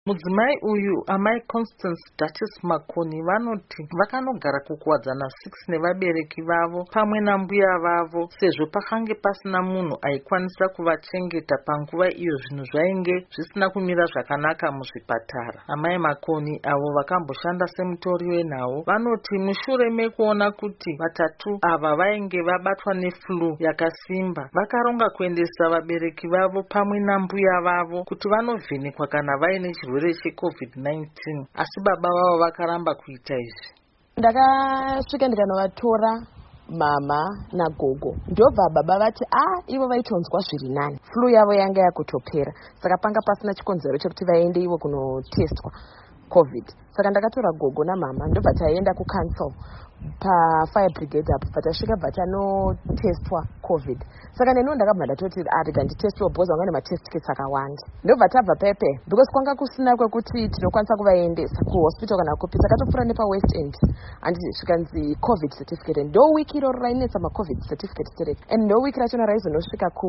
Mudzimai uyu amai Constance Duchess Makoni vanoti vakanogara kukuwadzana 6 nevabereki vavo pamwe nambuya vavo sezvo pakange pasina munhu aikwanisa kuvachengeta panguva iyo zvinhu zvainge zvisina kumira zvakanaka muzvipatara. Amai Makoni avo vakamboshanda semutori wenhau vanoti mushure mekuona kuti vatatu ava vainge vabatwa neflu yakasimba vakaronga kuendesa vabereki vavo pamwe nambuya vavo kuti vanovhenekwa kana vaine chirwere cheCovid-19 asi baba vavo vakaramba kuita izvi. Ndakasvika ndikanovatora mama nagogo ndobva baba vati ivo vaitonzwa zviri nani, flu yavo yanga yakutopera, saka panga pasina chikonzero chekuti vaende ivo kunotestwa covid. Saka ndakatora gogo namama ndobva taenda kucouncil pafire brigade apo patasvika bva tanotestwa covid. Saka neno ndakabva ndatoti rega nditestiwa because vanga nematest kits akawanda. Ndobva tabva pepe because kwanga kusina kwekuti tinokwanisa kuvaendesa kuhospital kana kupi, saka topfuura nepaWest End handiti zvikanzi covid certificate, ndo wiki iroro rainetsa macovid certificate stereke, and ndo wiki rachona raizonosvika ku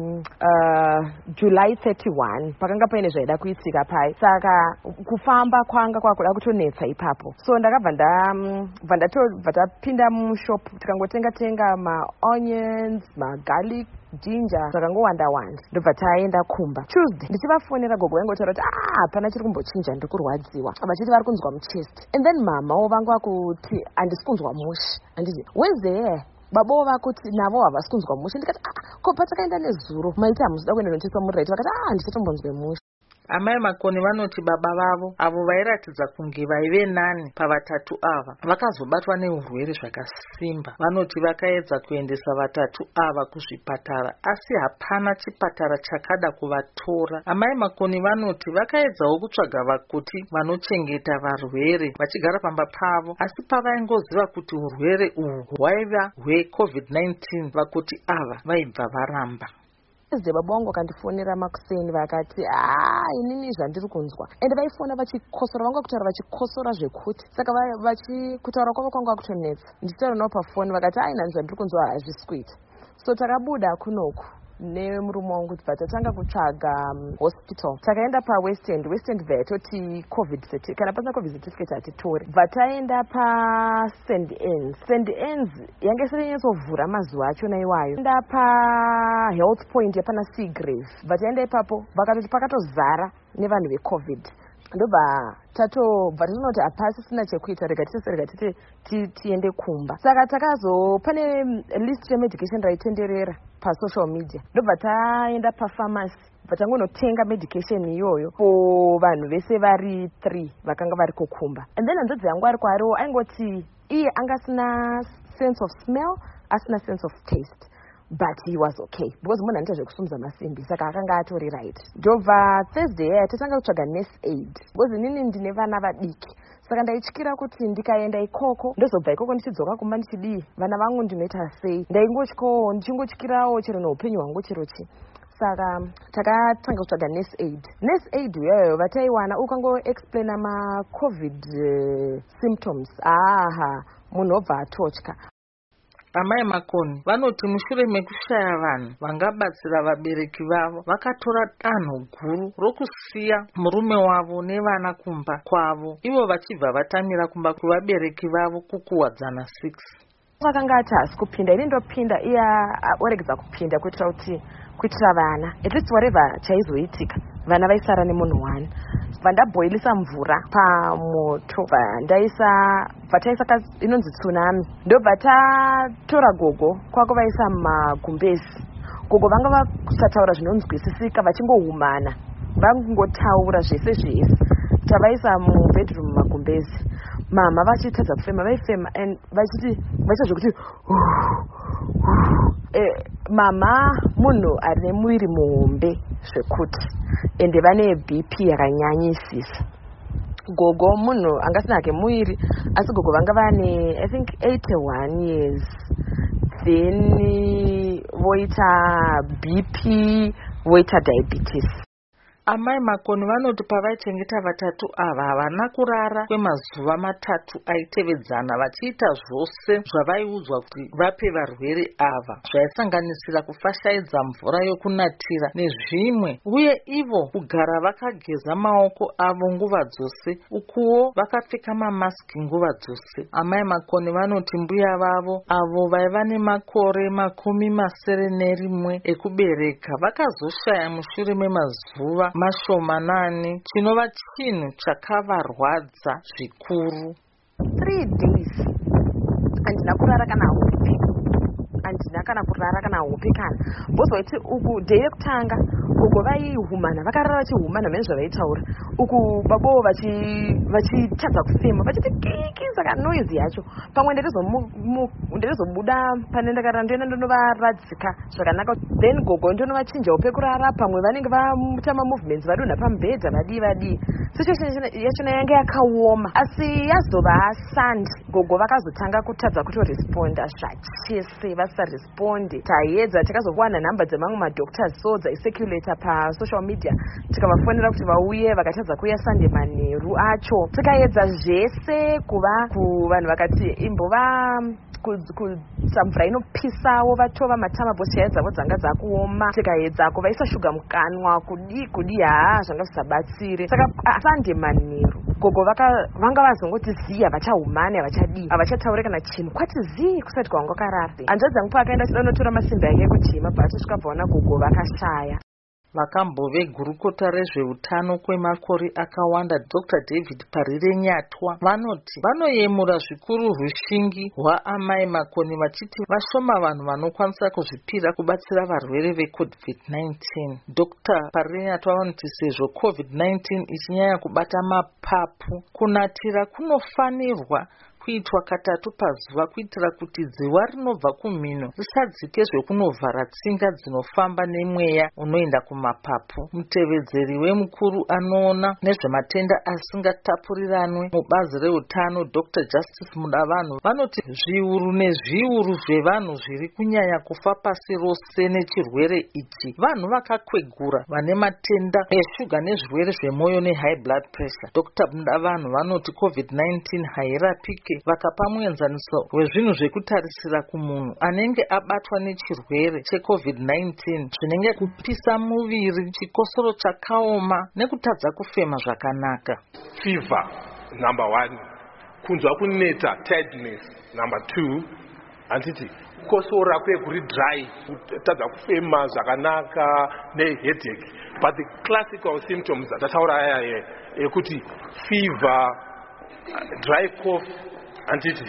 July 31 pakanga paine zvaida kuitika pai, saka kufamba kwanga kwakuda kutonetsa ipapo. So ndakabva tapinda mushop tikangotenga maonions, magarlic, ginger zvakangowanda wanda, ndobva taenda kumba. Tuesday ndichivafonera gogo vaingotaura kuti hapana chiri kumbochinja, ndiri kurwadziwa, vachiti vari kunzwa muchest. And then mama vangu vakuti handisi kunzwa mushi, handiti weze babo vakuti navo havasi kunzwa mushi. Ndikati ko patakaenda nezuro maiti hamusida kuenda noteswa muraiti, vakati handisatombonzwe mushi. Amai Makoni vanoti baba vavo avo vairatidza kunge vaive nani pavatatu ava vakazobatwa neurwere zvakasimba. Vanoti vakaedza kuendesa vatatu ava kuzvipatara asi hapana chipatara chakada kuvatora. Amai Makoni vanoti vakaedzawo kutsvaga vakoti vanochengeta varwere vachigara pamba pavo, asi pavaingoziva kuti urwere uhwu hwaiva hweCovid-19 vakoti ava vaibva varamba. Baba vangu vakandifonera makuseni vakati inini zvandiri kunzwa, ende vaifona vachikosora, vanga kutaura vachikosora zvekuti, saka kutaura kwavo kwanga kutonetsa. Ndichitaura navo pafoni vakati nani zvandiri kunzwa hazviswiti. So takabuda kunoku nemurume wangu kuti tatanga kutsvaga hospital. Takaenda paWest End vayatoti covid certificate, kana pasina covid certificate hatitori. Vataenda paSt Anne's yange isati yanyatsovhura mazuva achona iwayo. Enda paHealth Point yapana Seagrave, vataenda ipapo vakatoti pakatozara nevanhu vecovid. Ndobva tatobva tinoti hapasi sina chekuita, rega tiende kumba. Saka pane list remedication raitenderera pasocial media, ndobva taenda pafamasi vatangonotenga medication iyoyo po vanhu vese vari 3 vakanga vari kukumba. And then hanzvadzi yangu ari kwariwo aingoti iye anga asina sense of smell, asina sense of taste, but he was okay because munhu anoita zvekusumudza masimbi, saka akanga atori right. Ndobva Thursday tatanga kutsvaga nurse aid because inini ndine vana vadiki, saka ndaityira kuti ndikaenda ikoko ndozobva ikoko ndichidzoka kumba ndichidii vana vangu ndinoita sei, ndichingotyirawo chero neupenyu hwangu chero chi. Saka takatanga kutsvaga nurse aid iyoyo vataiwana ukangoexplaina macovid symptoms munhu obva atotya. Amai Makoni vanoti mushure mekushaya vanhu vangabatsira vabereki vavo vakatora danho guru rokusiya murume wavo nevana kumba kwavo, ivo vachibva vatamira kumba kuvabereki vavo kukuwadzana 6. Vakanga ati hasi kupinda, ini ndopinda, iye oregedza kupinda kuitira vana, at least whatever chaizoitika vana vaisara nemunhu 1. Vandabhoilisa mvura pamoto, vataisa inonzi tsunami, ndobva tatora gogo kwako vaisa magumbezi. Gogo vanga vasataura zvinonzwisisika vachingohumana vangotaura zvese tavaisa mubedroom magumbezi. Mama vachitadza kufema vaifema and vachiita zvekuti mama munhu ari nemuviri muhombe zvekuti ende vane BP yakanyanyisisa. Gogo munhu angasina hake muviri, asi gogo vanga vane I think 81 years, then voita BP voita diabetes. Amai Makoni vanoti pavaichengeta vatatu ava havana kurara kwemazuva matatu aitevedzana vachiita zvose zvavaiudzwa kuti vape varwere ava, zvaisanganisira kufashaidza mvura yokunatira nezvimwe, uye ivo kugara vakageza maoko avo nguva dzose, ukuwo vakapfeka mamasiki nguva dzose. Amai Makoni vanoti mbuya vavo avo vaiva nemakore 71 ekubereka vakazoshaya mushure memazuva mashomanani, chinova chinhu chakavarwadza zvikuru. 3 days handina kurara kana hupi, handina kana kurara kana hupi kana bhozoiti uku dhei yekutanga uko vaihumana, vakarara vachihumana mene zvavaitaura, uku babo vachitadza kufema vachiti kiki saka noizi yacho. Pamwe ndirizobuda pane ndakarara ndoenda ndonovaradzika zvakanaka, then gogo ndonovachinjawo pekurara, pamwe vanenge vatama movements vadonha pamubhedha vadii. Situation yachona yange yakaoma, asi yazova sandi gogo vakazotanga kutadza kutoresponda zvachese vasarespondi. Taedza takazowana nhamba dzemamwe madoctors so dzaiseculator pasocial media, tikavafonera kuti vauye, vakatadza kuuya Sunday manheru acho. Tikaedza zvese kuva kuvanhu vakati imbova kutsa mvura inopisawo vatova matama bhosi chaya dzavo dzanga dzakuoma, tikaedza kuvaisa shuga mukanwa kudi zvanga zvisabatsire. Saka Sunday manheru gogo vanga vazongoti ziya vachahumani havachataure kana chinhu kwati zii kusati kwanga karara. Hanzvadzi dzangu paakaenda chida unotora masimba yake ekujima bhati svikabvaona gogo vakashaya. Vakambove gurukota rezveutano kwemakore akawanda Dr. David Parire Nyatwa vanoti vanoyemura zvikuru rushingi rwaamai Makoni vachiti vashoma vanhu vanokwanisa kuzvipira kubatsira varwere veCOVID-19. Dr. Parire Nyatwa vanoti sezvo COVID-19 ichinyanya kubata mapapu, kunatira kunofanirwa kuitwa katatu pazuva kuitira kuti dziwa rinobva kumhino risadzike zvekunovhara tsinga dzinofamba nemweya unoenda kumapapu. Mutevedzeri wemukuru anoona nezvematenda asingatapuriranwe mubazi reutano Dr. Justice Mudavanhu vanoti zviuru nezviuru zvevanhu zviri kunyanya kufa pasi rose nechirwere ichi vanhu vakakwegura vane matenda eshuga nezvirwere zvemwoyo nehigh blood pressure. Dr. Mudavanhu vanoti COVID-19 hairapike vakapa muenzaniso wezvinhu zvekutarisira kumunhu anenge abatwa nechirwere cheCOVID-19 zvinenge kupisa muviri, chikosoro chakaoma nekutadza kufema zvakanaka. Fever number 1, kunzwa kuneta tiredness number 2, handiti kukosora kuri dry, kutadza kufema zvakanaka neheadache. But the classical symptoms atataura aya ekuti fever, dry cough, handiti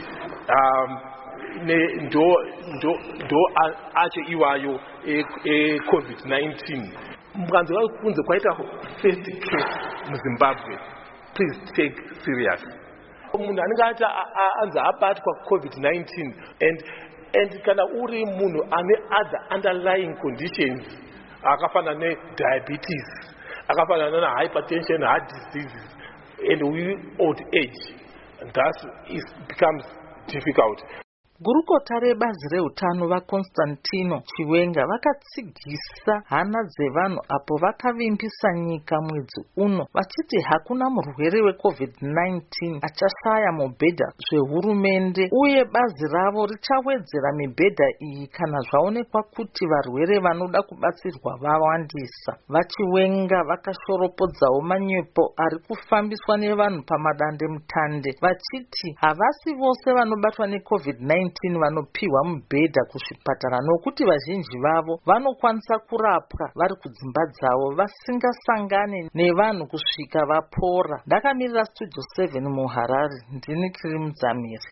ndo acho iwayo eCOVID-19. Mukanzwa kunze kwaita first case muZimbabwe, please take serious. Munhu anenge ati anzi abatwa COVID-19 and kana uri munhu ane other underlying conditions akafanana nediabetes, akafanana nahypertension, heart diseases, and old age, that becomes difficult. Gurukota rebazi reutano vaConstantino Chiwenga vakatsigisa hana dzevanhu apo vakavimbisa nyika mwedzi uno vachiti hakuna murwere weCOVID-19 achashaya mubhedha zvehurumende, uye bazi ravo richawedzera mibhedha iyi kana zvaonekwa kuti varwere vanoda kubatsirwa vawandisa. VaChiwenga vakashoropodzawo manyepo ari kufambiswa nevanhu pamadande mutande vachiti havasi vose vanobatwa neCOVID-19 vanopiwa mubhedha kuzvipatara, nokuti vazhinji vavo vanokwanisa kurapwa vari kudzimba dzavo vasingasangane nevanhu kusvika vapora. Ndakamirira Studio 7 muHarare, ndini Kiri Mudzamiri.